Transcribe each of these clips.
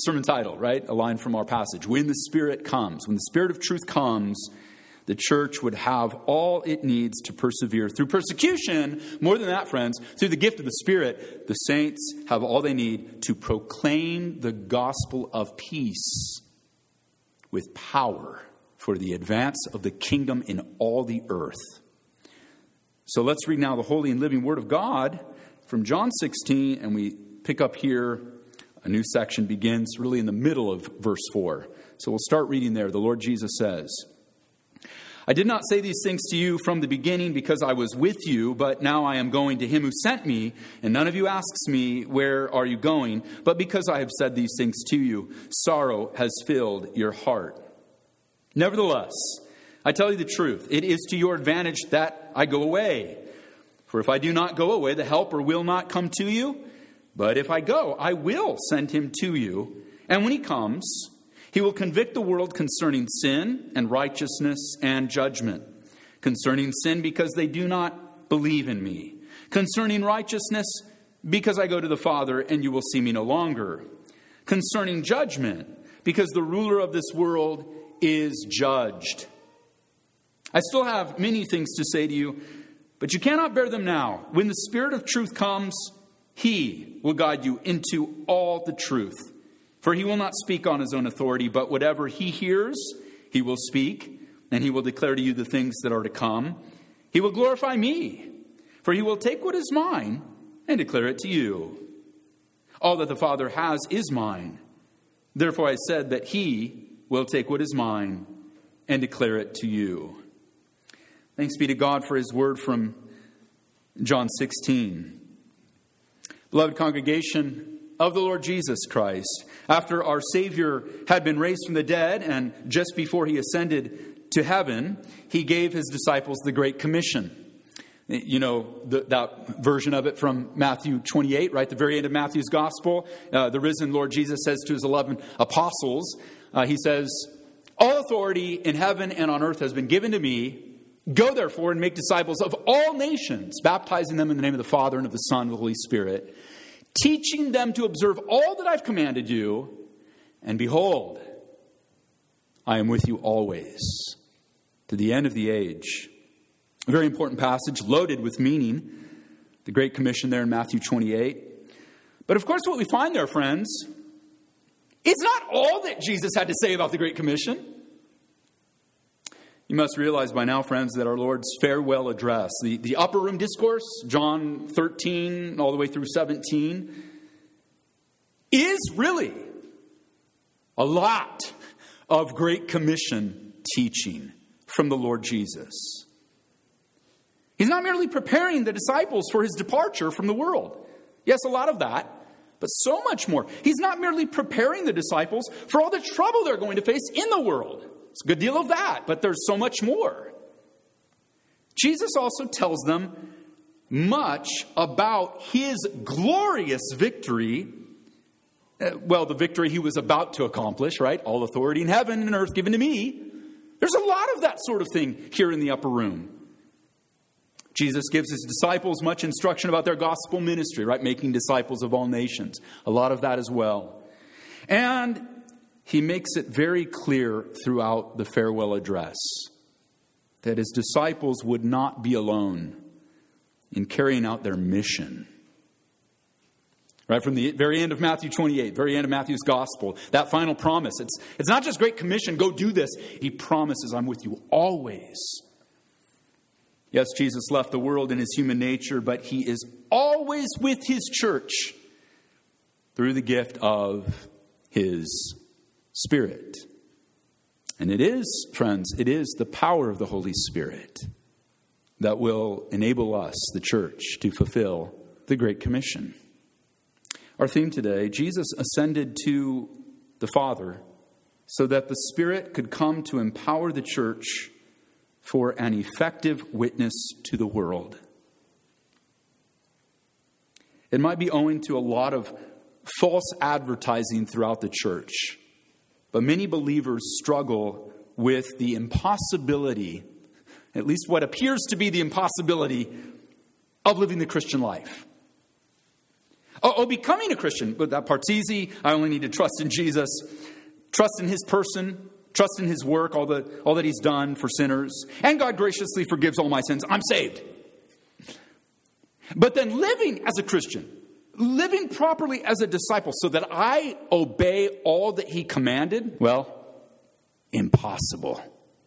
sermon title, right? A line from our passage. When the Spirit comes, when the Spirit of truth comes, the church would have all it needs to persevere through persecution. More than that, friends, through the gift of the Spirit, the saints have all they need to proclaim the gospel of peace with power for the advance of the kingdom in all the earth. So let's read now the holy and living word of God from John 16, and we pick up here. A new section begins really in the middle of verse 4. So we'll start reading there. The Lord Jesus says, I did not say these things to you from the beginning because I was with you, but now I am going to him who sent me, and none of you asks me, where are you going? But because I have said these things to you, sorrow has filled your heart. Nevertheless, I tell you the truth, it is to your advantage that I go away. For if I do not go away, the Helper will not come to you. But if I go, I will send him to you. And when he comes, he will convict the world concerning sin and righteousness and judgment. Concerning sin, because they do not believe in me. Concerning righteousness, because I go to the Father and you will see me no longer. Concerning judgment, because the ruler of this world is judged. I still have many things to say to you, but you cannot bear them now. When the Spirit of truth comes, he will guide you into all the truth. For he will not speak on his own authority, but whatever he hears, he will speak, and he will declare to you the things that are to come. He will glorify me, for he will take what is mine and declare it to you. All that the Father has is mine. Therefore I said that he will take what is mine and declare it to you. Thanks be to God for his word from John 16. Beloved congregation of the Lord Jesus Christ, after our Savior had been raised from the dead and just before he ascended to heaven, he gave his disciples the Great Commission. You know, that version of it from Matthew 28, right? The very end of Matthew's gospel. The risen Lord Jesus says to his 11 apostles, he says, all authority in heaven and on earth has been given to me. Go therefore and make disciples of all nations, baptizing them in the name of the Father and of the Son and of the Holy Spirit, teaching them to observe all that I've commanded you. And behold, I am with you always to the end of the age. A very important passage, loaded with meaning. The Great Commission there in Matthew 28. But of course what we find there, friends, is not all that Jesus had to say about the Great Commission. You must realize by now, friends, that our Lord's farewell address, the upper room discourse, John 13 all the way through 17, is really a lot of Great Commission teaching from the Lord Jesus. He's not merely preparing the disciples for his departure from the world. Yes, a lot of that, but so much more. He's not merely preparing the disciples for all the trouble they're going to face in the world. It's a good deal of that, but there's so much more. Jesus also tells them much about his glorious victory. Well, the victory he was about to accomplish, right? All authority in heaven and earth given to me. There's a lot of that sort of thing here in the upper room. Jesus gives his disciples much instruction about their gospel ministry, right? Making disciples of all nations. A lot of that as well. And he makes it very clear throughout the farewell address that his disciples would not be alone in carrying out their mission. Right from the very end of Matthew 28, very end of Matthew's gospel, that final promise. It's not just Great Commission, go do this. He promises, I'm with you always. Yes, Jesus left the world in his human nature, but he is always with his church through the gift of his Spirit. And it is, friends, it is the power of the Holy Spirit that will enable us, the church, to fulfill the Great Commission. Our theme today, Jesus ascended to the Father so that the Spirit could come to empower the church for an effective witness to the world. It might be owing to a lot of false advertising throughout the church, but many believers struggle with the impossibility, at least what appears to be the impossibility, of living the Christian life. Becoming a Christian, but that part's easy. I only need to trust in Jesus, trust in his person, trust in his work, all that he's done for sinners. And God graciously forgives all my sins. I'm saved. But then living as a Christian, living properly as a disciple so that I obey all that he commanded, well, impossible.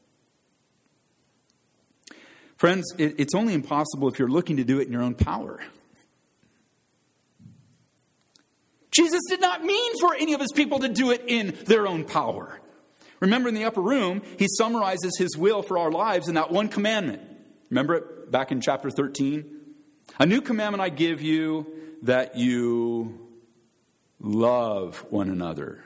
Friends, it's only impossible if you're looking to do it in your own power. Jesus did not mean for any of his people to do it in their own power. Remember in the upper room, he summarizes his will for our lives in that one commandment. Remember it back in chapter 13? A new commandment I give you, that you love one another.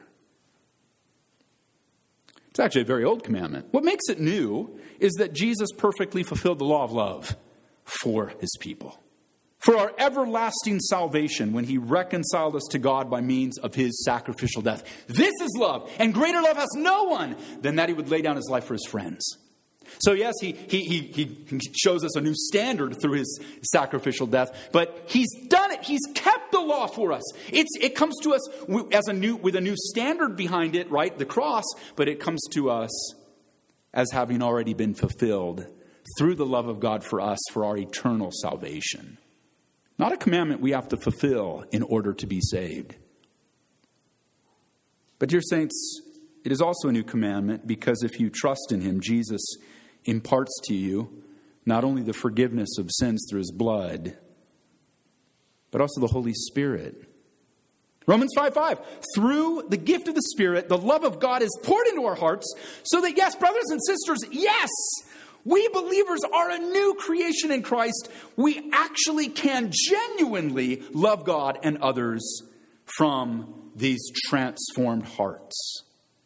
It's actually a very old commandment. What makes it new is that Jesus perfectly fulfilled the law of love for his people. For our everlasting salvation when he reconciled us to God by means of his sacrificial death. This is love, and greater love has no one than that he would lay down his life for his friends. So yes, he shows us a new standard through his sacrificial death, but he's done it. He's kept the law for us. It comes to us with a new standard behind it, right? The cross, but it comes to us as having already been fulfilled through the love of God for us for our eternal salvation. Not a commandment we have to fulfill in order to be saved. But dear saints, it is also a new commandment because if you trust in him, Jesus imparts to you not only the forgiveness of sins through his blood, but also the Holy Spirit. Romans 5:5, through the gift of the Spirit, the love of God is poured into our hearts so that, yes, brothers and sisters, yes, we believers are a new creation in Christ. We actually can genuinely love God and others from these transformed hearts.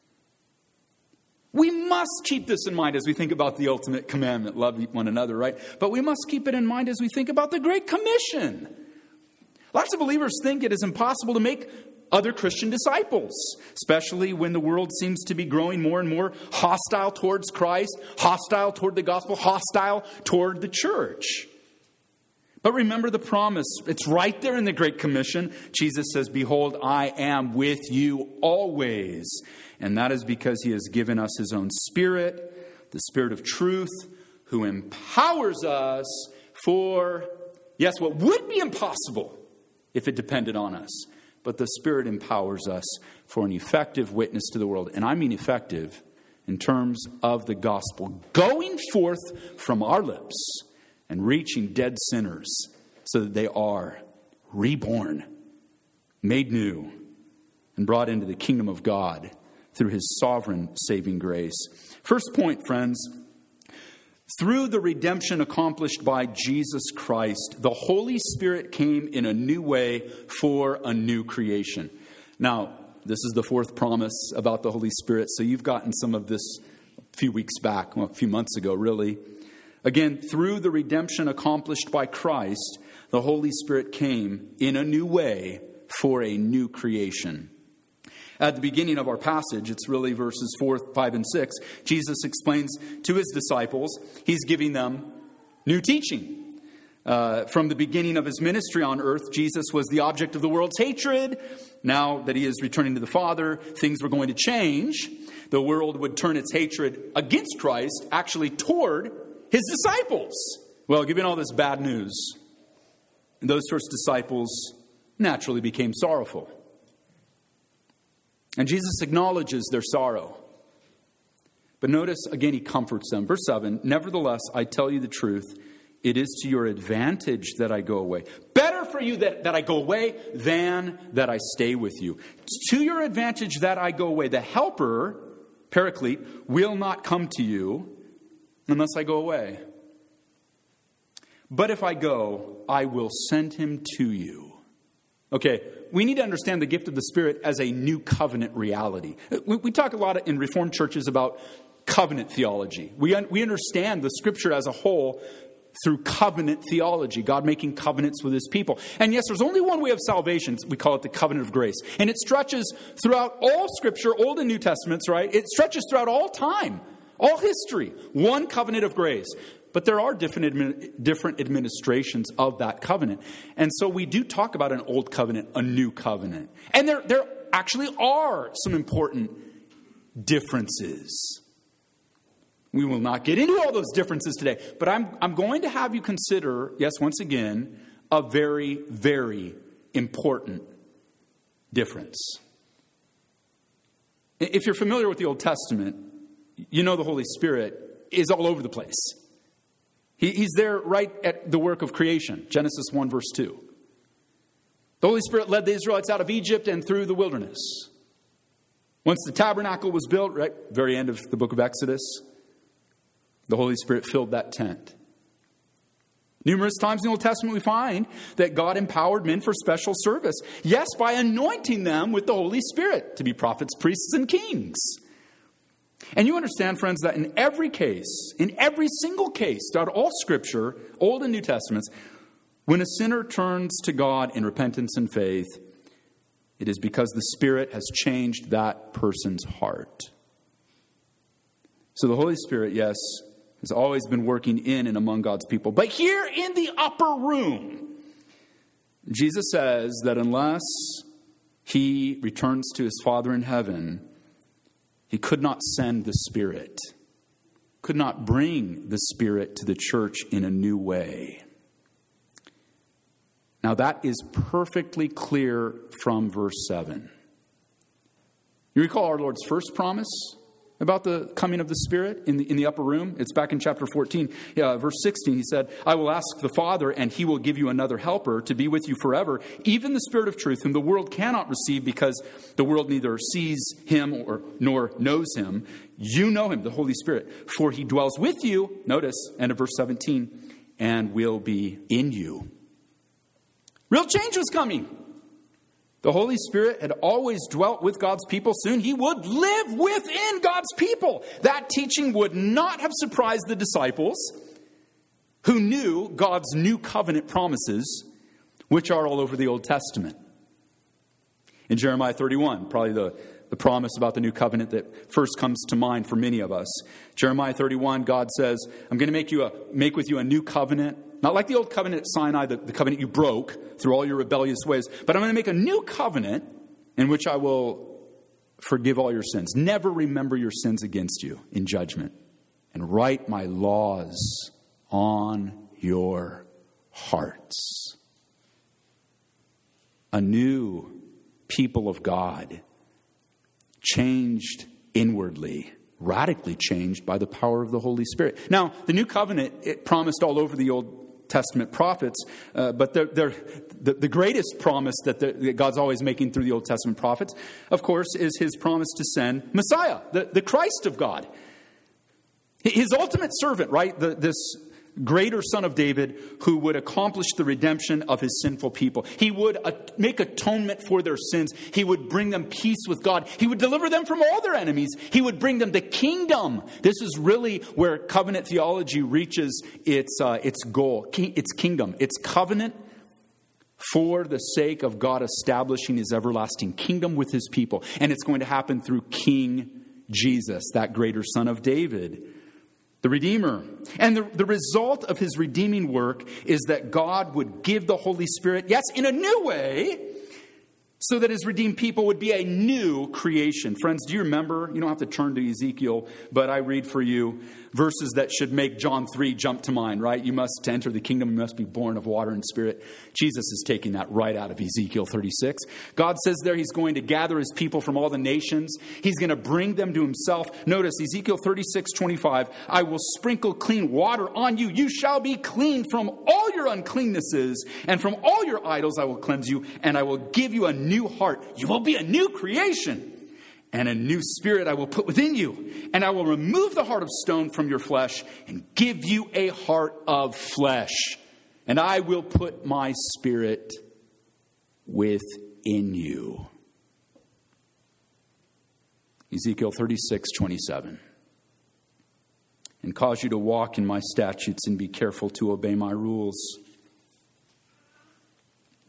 We must keep this in mind as we think about the ultimate commandment, love one another, right? But we must keep it in mind as we think about the Great Commission. Lots of believers think it is impossible to make other Christian disciples, especially when the world seems to be growing more and more hostile towards Christ, hostile toward the gospel, hostile toward the church. But remember the promise. It's right there in the Great Commission. Jesus says, "Behold, I am with you always." And that is because he has given us his own Spirit, the Spirit of truth, who empowers us for, yes, what would be impossible if it depended on us. But the Spirit empowers us for an effective witness to the world. And I mean effective in terms of the gospel going forth from our lips and reaching dead sinners so that they are reborn, made new, and brought into the kingdom of God through his sovereign saving grace. First point, friends, through the redemption accomplished by Jesus Christ, the Holy Spirit came in a new way for a new creation. Now, this is the fourth promise about the Holy Spirit, so you've gotten some of this a few weeks back, well, a few months ago, really. Again, through the redemption accomplished by Christ, the Holy Spirit came in a new way for a new creation. At the beginning of our passage, it's really verses 4, 5, and 6, Jesus explains to his disciples, he's giving them new teaching. From the beginning of his ministry on earth, Jesus was the object of the world's hatred. Now that he is returning to the Father, things were going to change. The world would turn its hatred against Christ, actually toward his disciples. Well, given all this bad news, those first disciples naturally became sorrowful. And Jesus acknowledges their sorrow. But notice, again, he comforts them. Verse 7, "Nevertheless, I tell you the truth, it is to your advantage that I go away. Better for you that I go away than that I stay with you. To your advantage that I go away. The Helper, Paraclete, will not come to you unless I go away. But if I go, I will send him to you." Okay, we need to understand the gift of the Spirit as a new covenant reality. We talk a lot in Reformed churches about covenant theology. We understand the Scripture as a whole through covenant theology, God making covenants with his people. And yes, there's only one way of salvation. We call it the covenant of grace. And it stretches throughout all Scripture, Old and New Testaments, right? It stretches throughout all time, all history. One covenant of grace. but there are different administrations of that covenant. And so we do talk about an old covenant, a new covenant. And there actually are some important differences. We will not get into all those differences today, but I'm going to have you consider, yes, once again, a very, very important difference. If you're familiar with the Old Testament, you know the Holy Spirit is all over the place. He's there right at the work of creation, Genesis 1, verse 2. The Holy Spirit led the Israelites out of Egypt and through the wilderness. Once the tabernacle was built, right, very end of the book of Exodus, the Holy Spirit filled that tent. Numerous times in the Old Testament we find that God empowered men for special service. Yes, by anointing them with the Holy Spirit to be prophets, priests, and kings. And you understand, friends, that in every case, in every single case, throughout all Scripture, Old and New Testaments, when a sinner turns to God in repentance and faith, it is because the Spirit has changed that person's heart. So the Holy Spirit, yes, has always been working in and among God's people. But here in the upper room, Jesus says that unless he returns to his Father in heaven, he could not send the Spirit, could not bring the Spirit to the church in a new way. Now that is perfectly clear from verse 7. You recall our Lord's first promise about the coming of the Spirit in the upper room? It's back in chapter 14, verse 16. He said, I will ask the Father, and he will give you another helper to be with you forever, even the Spirit of truth, whom the world cannot receive because the world neither sees him nor knows him. You know him, the Holy Spirit, for he dwells with you, notice, end of verse 17, and will be in you. Real change was coming. The Holy Spirit had always dwelt with God's people. Soon he would live within God's people. That teaching would not have surprised the disciples who knew God's new covenant promises, which are all over the Old Testament. In Jeremiah 31, probably the promise about the new covenant that first comes to mind for many of us. Jeremiah 31, God says, I'm going to make with you a new covenant. Not like the old covenant at Sinai, the covenant you broke through all your rebellious ways. But I'm going to make a new covenant in which I will forgive all your sins. Never remember your sins against you in judgment. And write my laws on your hearts. A new people of God, changed inwardly, radically changed by the power of the Holy Spirit. Now, the new covenant, it promised all over the Old Testament prophets, but the greatest promise that God's always making through the Old Testament prophets, of course, is his promise to send Messiah, the Christ of God. His ultimate servant, right? This greater son of David who would accomplish the redemption of his sinful people. He would make atonement for their sins. He would bring them peace with God. He would deliver them from all their enemies. He would bring them the kingdom. This is really where covenant theology reaches its goal. Its kingdom. It's covenant for the sake of God establishing his everlasting kingdom with his people. And it's going to happen through King Jesus, that greater son of David, the Redeemer. And the result of his redeeming work is that God would give the Holy Spirit, yes, in a new way, so that his redeemed people would be a new creation. Friends, do you remember? You don't have to turn to Ezekiel, but I read for you verses that should make John 3 jump to mind, right? You must enter the kingdom, you must be born of water and spirit. Jesus is taking that right out of Ezekiel 36. God says there he's going to gather his people from all the nations. He's going to bring them to himself. Notice Ezekiel 36:25, I will sprinkle clean water on you. You shall be clean from all your uncleannesses, and from all your idols I will cleanse you, and I will give you a new heart. You will be a new creation. And a new spirit I will put within you. And I will remove the heart of stone from your flesh and give you a heart of flesh. And I will put my spirit within you. Ezekiel 36:27. And cause you to walk in my statutes and be careful to obey my rules.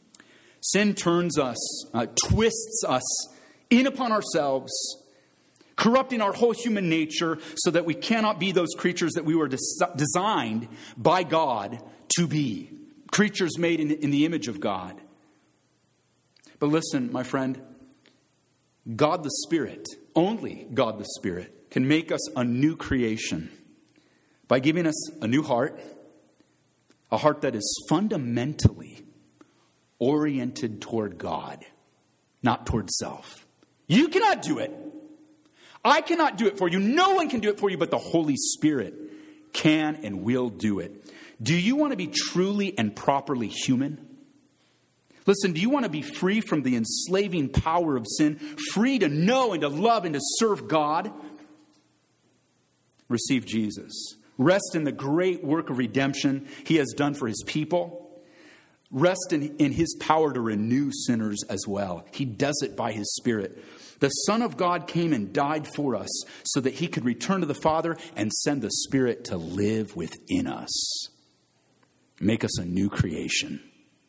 Sin turns us, twists us in upon ourselves, corrupting our whole human nature so that we cannot be those creatures that we were designed by God to be. Creatures made in the image of God. But listen, my friend, God the Spirit, only God the Spirit, can make us a new creation by giving us a new heart, a heart that is fundamentally oriented toward God, not toward self. You cannot do it. I cannot do it for you. No one can do it for you, but the Holy Spirit can and will do it. Do you want to be truly and properly human? Listen, do you want to be free from the enslaving power of sin, free to know and to love and to serve God? Receive Jesus. Rest in the great work of redemption He has done for His people. Rest in His power to renew sinners as well. He does it by His Spirit. The Son of God came and died for us so that He could return to the Father and send the Spirit to live within us. Make us a new creation.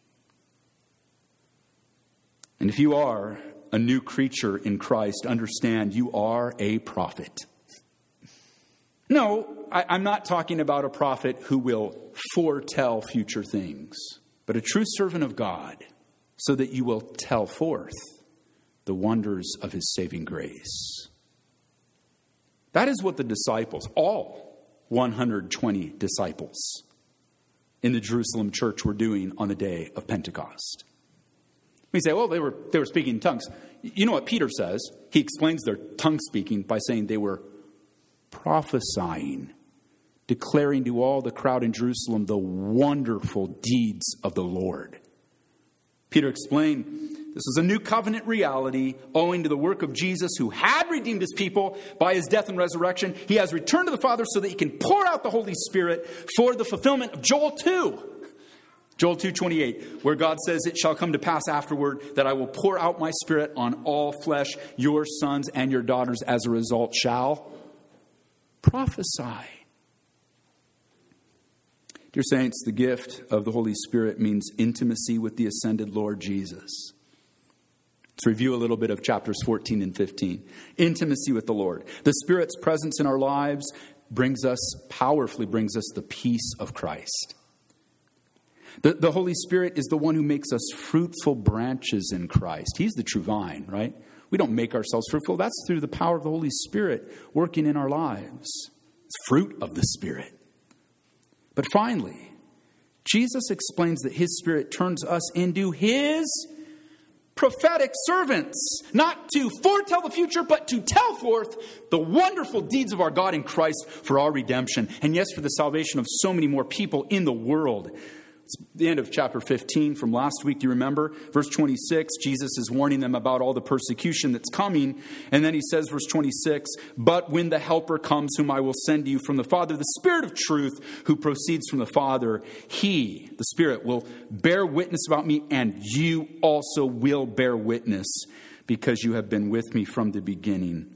And if you are a new creature in Christ, understand you are a prophet. No, I'm not talking about a prophet who will foretell future things, but a true servant of God, so that you will tell forth the wonders of His saving grace. That is what the disciples, all 120 disciples in the Jerusalem church were doing on the day of Pentecost. We say, well, they were speaking in tongues. You know what Peter says? He explains their tongue speaking by saying they were prophesying, declaring to all the crowd in Jerusalem the wonderful deeds of the Lord. Peter explained this was a new covenant reality owing to the work of Jesus, who had redeemed His people by His death and resurrection. He has returned to the Father so that He can pour out the Holy Spirit for the fulfillment of Joel 2. Joel 2:28, where God says, it shall come to pass afterward that I will pour out my Spirit on all flesh. Your sons and your daughters as a result shall prophesy. Dear saints, the gift of the Holy Spirit means intimacy with the ascended Lord Jesus. Let's review a little bit of chapters 14 and 15. Intimacy with the Lord. The Spirit's presence in our lives powerfully brings us the peace of Christ. The Holy Spirit is the one who makes us fruitful branches in Christ. He's the true vine, right? We don't make ourselves fruitful. That's through the power of the Holy Spirit working in our lives. It's fruit of the Spirit. But finally, Jesus explains that His Spirit turns us into His prophetic servants, not to foretell the future, but to tell forth the wonderful deeds of our God in Christ for our redemption. And yes, for the salvation of so many more people in the world. It's the end of chapter 15 from last week. Do you remember? Verse 26, Jesus is warning them about all the persecution that's coming. And then He says, verse 26, but when the Helper comes, whom I will send to you from the Father, the Spirit of truth, who proceeds from the Father, He, the Spirit, will bear witness about me, and you also will bear witness, because you have been with me from the beginning.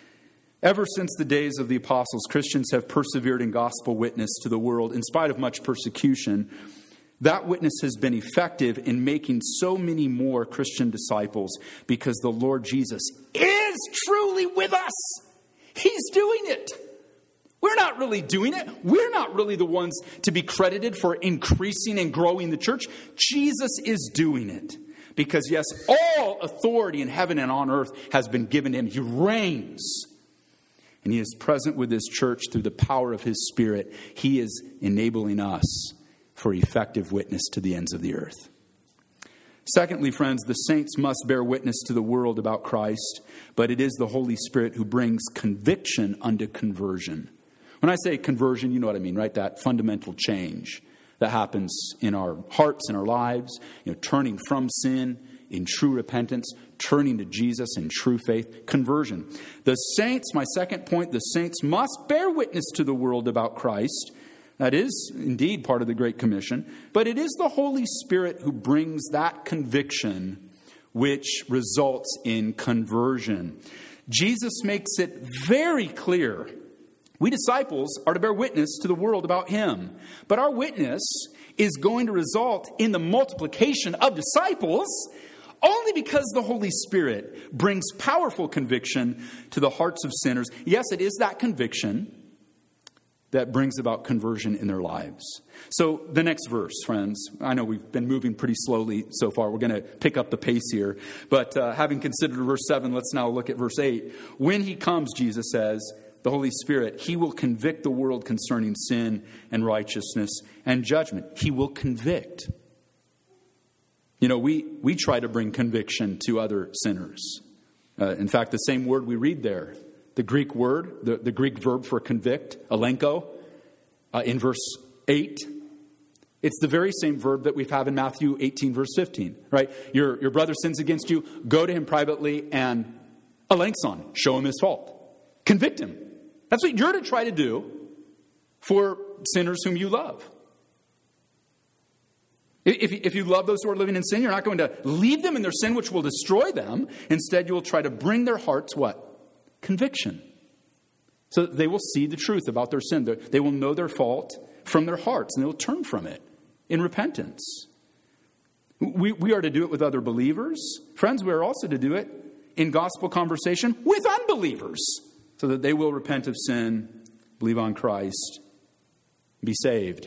Ever since the days of the apostles, Christians have persevered in gospel witness to the world in spite of much persecution. That witness has been effective in making so many more Christian disciples, because the Lord Jesus is truly with us. He's doing it. We're not really doing it. We're not really the ones to be credited for increasing and growing the church. Jesus is doing it. Because yes, all authority in heaven and on earth has been given to Him. He reigns. And He is present with His church through the power of His Spirit. He is enabling us for effective witness to the ends of the earth. Secondly, friends, the saints must bear witness to the world about Christ, but it is the Holy Spirit who brings conviction unto conversion. When I say conversion, you know what I mean, right? That fundamental change that happens in our hearts and our lives, turning from sin in true repentance, turning to Jesus in true faith, conversion. The saints, my second point, the saints must bear witness to the world about Christ. That is indeed part of the Great Commission. But it is the Holy Spirit who brings that conviction, which results in conversion. Jesus makes it very clear. We disciples are to bear witness to the world about Him. But our witness is going to result in the multiplication of disciples Only because the Holy Spirit brings powerful conviction to the hearts of sinners. Yes, it is that conviction that brings about conversion in their lives. So the next verse, friends, I know we've been moving pretty slowly so far. We're going to pick up the pace here. But having considered verse 7, let's now look at verse 8. When he comes, Jesus says, the Holy Spirit, he will convict the world concerning sin and righteousness and judgment. He will convict. You know, we try to bring conviction to other sinners. In fact, the same word we read there, the Greek word, the Greek verb for convict, elenko, in verse 8, it's the very same verb that we have in Matthew 18, verse 15, right? Your brother sins against you, go to him privately and elenxon, show him his fault. Convict him. That's what you're to try to do for sinners whom you love. If you love those who are living in sin, you're not going to leave them in their sin, which will destroy them. Instead, you will try to bring their hearts what? Conviction. So that they will see the truth about their sin. They will know their fault from their hearts, and they will turn from it in repentance. We are to do it with other believers. Friends, we are also to do it in gospel conversation with unbelievers, so that they will repent of sin, believe on Christ, be saved.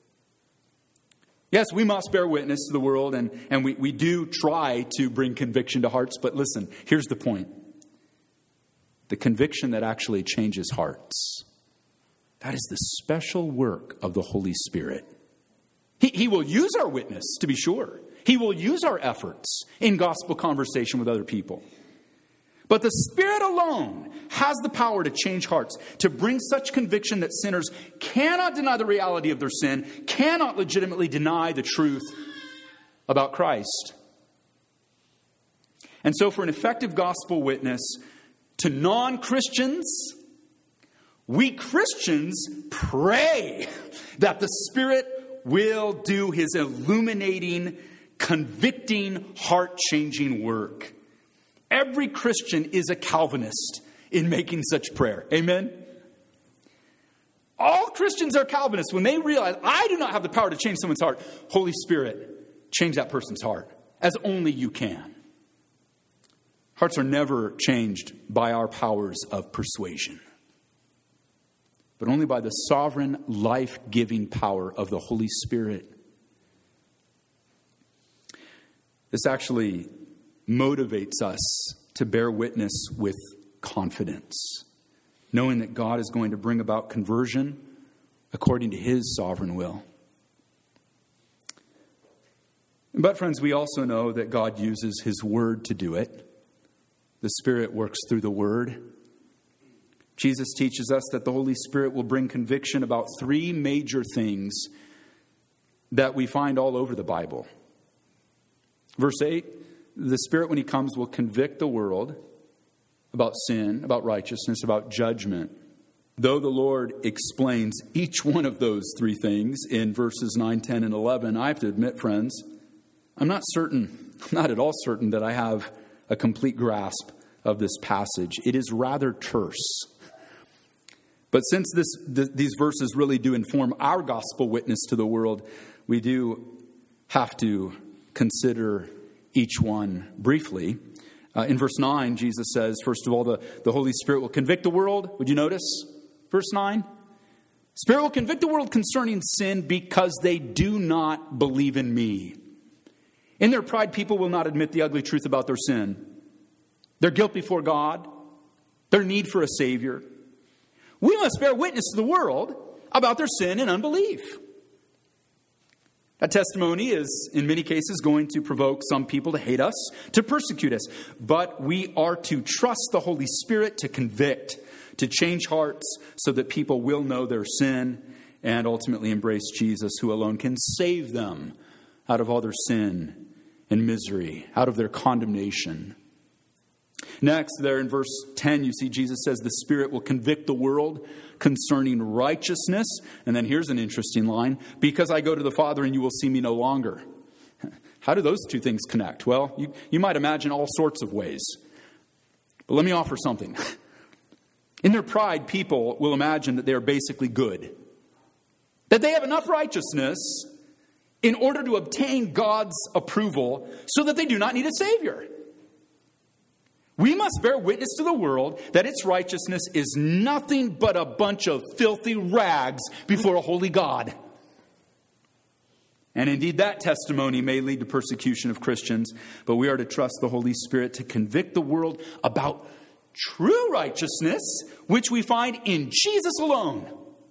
Yes, we must bear witness to the world, and we do try to bring conviction to hearts. But listen, here's the point. The conviction that actually changes hearts, that is the special work of the Holy Spirit. He will use our witness, to be sure. He will use our efforts in gospel conversation with other people. But the Spirit alone has the power to change hearts, to bring such conviction that sinners cannot deny the reality of their sin, cannot legitimately deny the truth about Christ. And so for an effective gospel witness to non-Christians, we Christians pray that the Spirit will do his illuminating, convicting, heart-changing work. Every Christian is a Calvinist in making such prayer. Amen? All Christians are Calvinists when they realize, I do not have the power to change someone's heart. Holy Spirit, change that person's heart as only you can. Hearts are never changed by our powers of persuasion, but only by the sovereign, life-giving power of the Holy Spirit. This actually motivates us to bear witness with confidence, knowing that God is going to bring about conversion according to his sovereign will. But friends, we also know that God uses his word to do it. The Spirit works through the word. Jesus teaches us that the Holy Spirit will bring conviction about three major things that we find all over the Bible. Verse 8, the Spirit, when he comes, will convict the world about sin, about righteousness, about judgment. Though the Lord explains each one of those three things in verses 9, 10, and 11, I have to admit, friends, I'm not at all certain that I have a complete grasp of this passage. It is rather terse. But since these verses really do inform our gospel witness to the world, we do have to consider each one briefly. In verse 9, Jesus says, first of all, the Holy Spirit will convict the world. Would you notice? Verse 9. Spirit will convict the world concerning sin because they do not believe in me. In their pride, people will not admit the ugly truth about their sin, their guilt before God, their need for a Savior. We must bear witness to the world about their sin and unbelief. That testimony is, in many cases, going to provoke some people to hate us, to persecute us. But we are to trust the Holy Spirit to convict, to change hearts so that people will know their sin and ultimately embrace Jesus, who alone can save them out of all their sin and misery, out of their condemnation. Next, there in verse 10, you see Jesus says the Spirit will convict the world concerning righteousness. And then here's an interesting line. Because I go to the Father and you will see me no longer. How do those two things connect? Well, you might imagine all sorts of ways. But let me offer something. In their pride, people will imagine that they are basically good. That they have enough righteousness in order to obtain God's approval so that they do not need a Savior. We must bear witness to the world that its righteousness is nothing but a bunch of filthy rags before a holy God. And indeed, that testimony may lead to persecution of Christians, but we are to trust the Holy Spirit to convict the world about true righteousness, which we find in Jesus alone.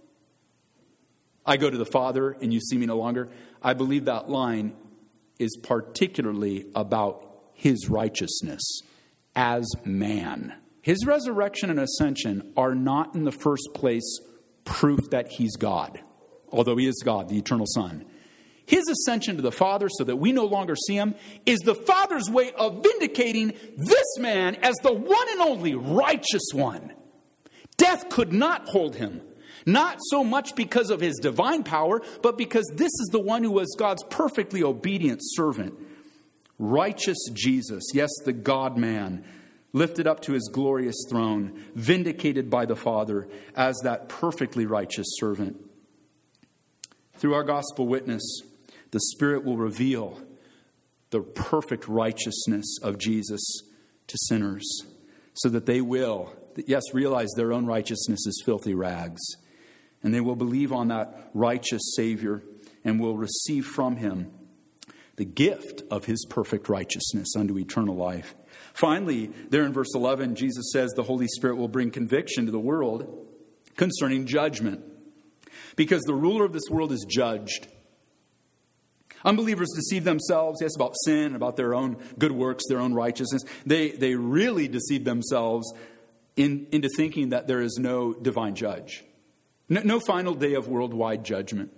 I go to the Father and you see me no longer. I believe that line is particularly about his righteousness as man. His resurrection and ascension are not in the first place proof that he's God, although he is God, the eternal Son. His ascension to the Father so that we no longer see him is the Father's way of vindicating this man as the one and only righteous one. Death could not hold him, not so much because of his divine power, but because this is the one who was God's perfectly obedient servant. Righteous Jesus, yes, the God-man, lifted up to his glorious throne, vindicated by the Father as that perfectly righteous servant. Through our gospel witness, the Spirit will reveal the perfect righteousness of Jesus to sinners so that they will, yes, realize their own righteousness is filthy rags. And they will believe on that righteous Savior and will receive from him the gift of his perfect righteousness unto eternal life. Finally, there in verse 11, Jesus says the Holy Spirit will bring conviction to the world concerning judgment, because the ruler of this world is judged. Unbelievers deceive themselves, yes, about sin, about their own good works, their own righteousness. They really deceive themselves into thinking that there is no divine judge. No final day of worldwide judgment.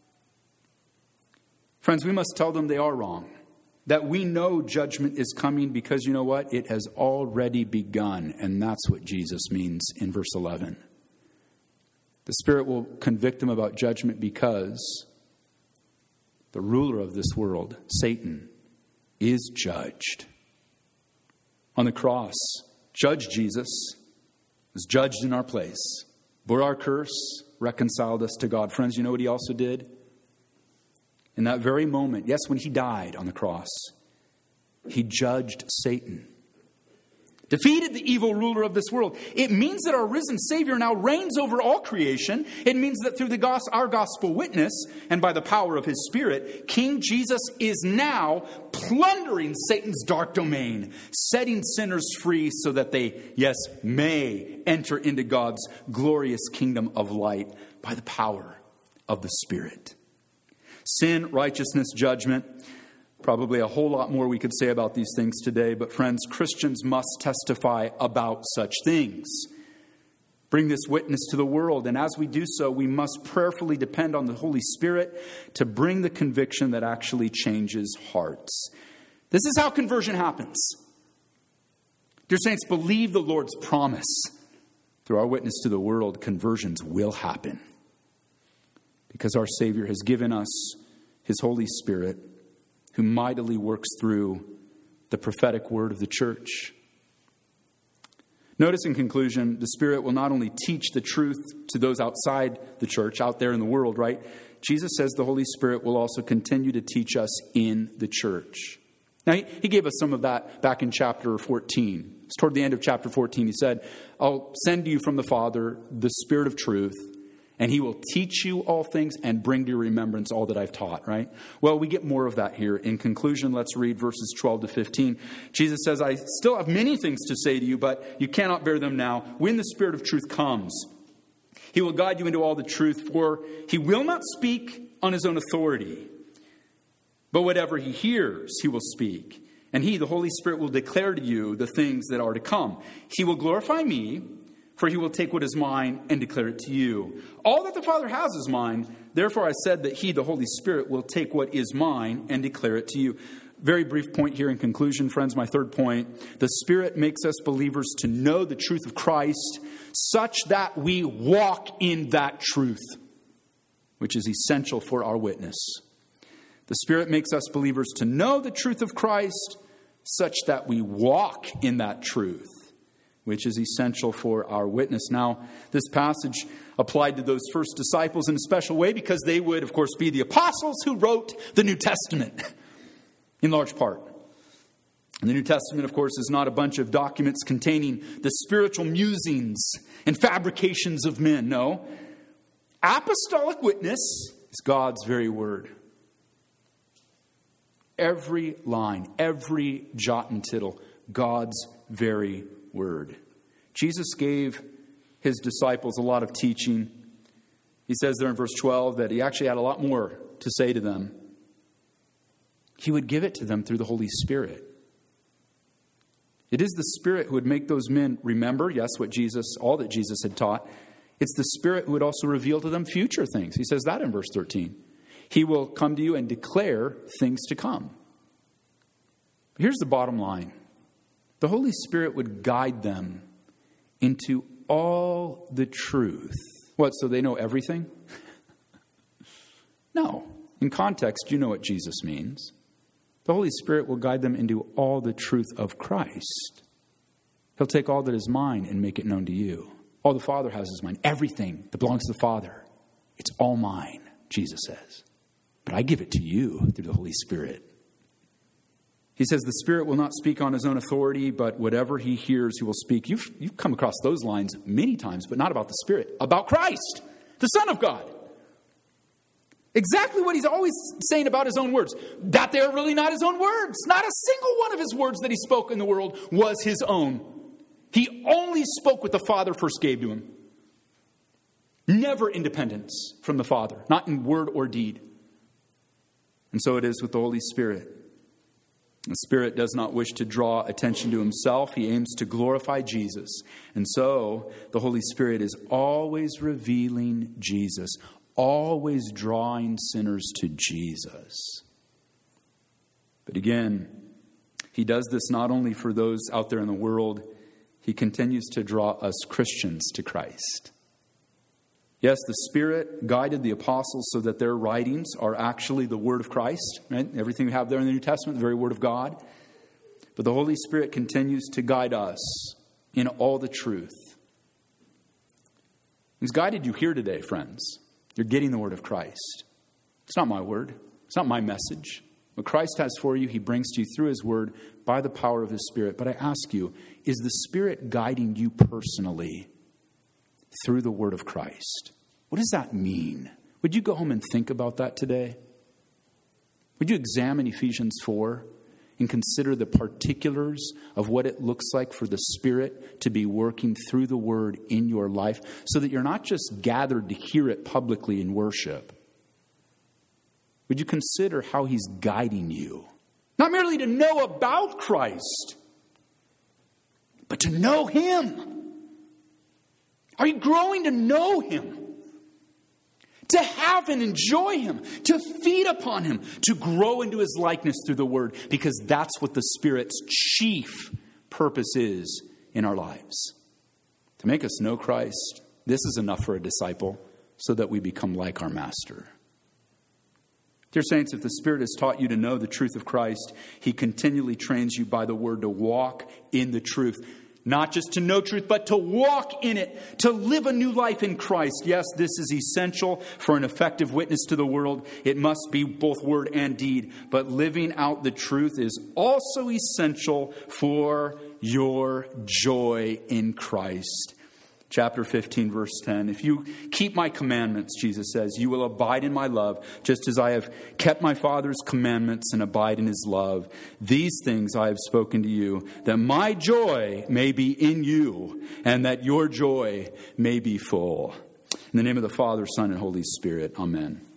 Friends, we must tell them they are wrong. That we know judgment is coming because, you know what? It has already begun. And that's what Jesus means in verse 11. The Spirit will convict them about judgment because the ruler of this world, Satan, is judged. On the cross, Judge Jesus was judged in our place, bore our curse, reconciled us to God. Friends, you know what he also did? In that very moment, yes, when he died on the cross, he judged Satan, defeated the evil ruler of this world. It means that our risen Savior now reigns over all creation. It means that through our gospel witness and by the power of his Spirit, King Jesus is now plundering Satan's dark domain, setting sinners free so that they, yes, may enter into God's glorious kingdom of light by the power of the Spirit. Sin, righteousness, judgment. Probably a whole lot more we could say about these things today. But friends, Christians must testify about such things. Bring this witness to the world. And as we do so, we must prayerfully depend on the Holy Spirit to bring the conviction that actually changes hearts. This is how conversion happens. Dear saints, believe the Lord's promise. Through our witness to the world, conversions will happen. Because our Savior has given us his Holy Spirit, who mightily works through the prophetic word of the church. Notice in conclusion, the Spirit will not only teach the truth to those outside the church, out there in the world, right? Jesus says the Holy Spirit will also continue to teach us in the church. Now, he gave us some of that back in chapter 14. It's toward the end of chapter 14. He said, I'll send to you from the Father the Spirit of truth, and he will teach you all things and bring to your remembrance all that I've taught, right? Well, we get more of that here. In conclusion, let's read verses 12 to 15. Jesus says, I still have many things to say to you, but you cannot bear them now. When the Spirit of truth comes, he will guide you into all the truth, for he will not speak on his own authority, but whatever he hears, he will speak. And he, the Holy Spirit, will declare to you the things that are to come. He will glorify me, for he will take what is mine and declare it to you. All that the Father has is mine. Therefore I said that he, the Holy Spirit, will take what is mine and declare it to you. Very brief point here in conclusion, friends, my third point. The Spirit makes us believers to know the truth of Christ such that we walk in that truth, which is essential for our witness. The Spirit makes us believers to know the truth of Christ such that we walk in that truth, which is essential for our witness. Now, this passage applied to those first disciples in a special way because they would, of course, be the apostles who wrote the New Testament, in large part. And the New Testament, of course, is not a bunch of documents containing the spiritual musings and fabrications of men. No. Apostolic witness is God's very word. Every line, every jot and tittle, God's very word. Jesus gave his disciples a lot of teaching. He says there in verse 12 that he actually had a lot more to say to them. He would give it to them through the Holy Spirit. It is the Spirit who would make those men remember, yes, all that Jesus had taught. It's the Spirit who would also reveal to them future things. He says that in verse 13. He will come to you and declare things to come. Here's the bottom line. The Holy Spirit would guide them into all the truth. What, so they know everything? No. In context, you know what Jesus means. The Holy Spirit will guide them into all the truth of Christ. He'll take all that is mine and make it known to you. All the Father has is mine. Everything that belongs to the Father, it's all mine, Jesus says. But I give it to you through the Holy Spirit. He says the Spirit will not speak on his own authority, but whatever he hears, he will speak. You've come across those lines many times, but not about the Spirit. About Christ, the Son of God. Exactly what he's always saying about his own words. That they're really not his own words. Not a single one of his words that he spoke in the world was his own. He only spoke what the Father first gave to him. Never independence from the Father. Not in word or deed. And so it is with the Holy Spirit. The Spirit does not wish to draw attention to himself. He aims to glorify Jesus. And so the Holy Spirit is always revealing Jesus. Always drawing sinners to Jesus. But again, he does this not only for those out there in the world, he continues to draw us Christians to Christ. Yes, the Spirit guided the apostles so that their writings are actually the Word of Christ. Right? Everything we have there in the New Testament, the very Word of God. But the Holy Spirit continues to guide us in all the truth. He's guided you here today, friends. You're getting the word of Christ. It's not my word. It's not my message. What Christ has for you, he brings to you through his word by the power of his Spirit. But I ask you, is the Spirit guiding you personally through the word of Christ? What does that mean? Would you go home and think about that today? Would you examine Ephesians 4 and consider the particulars of what it looks like for the Spirit to be working through the Word in your life so that you're not just gathered to hear it publicly in worship? Would you consider how he's guiding you? Not merely to know about Christ, but to know him. Are you growing to know him? To have and enjoy him, to feed upon him, to grow into his likeness through the word, because that's what the Spirit's chief purpose is in our lives. To make us know Christ, this is enough for a disciple so that we become like our Master. Dear saints, if the Spirit has taught you to know the truth of Christ, he continually trains you by the word to walk in the truth. Not just to know truth, but to walk in it, to live a new life in Christ. Yes, this is essential for an effective witness to the world. It must be both word and deed. But living out the truth is also essential for your joy in Christ. Chapter 15, verse 10. If you keep my commandments, Jesus says, you will abide in my love, just as I have kept my Father's commandments and abide in his love. These things I have spoken to you, that my joy may be in you, and that your joy may be full. In the name of the Father, Son, and Holy Spirit. Amen.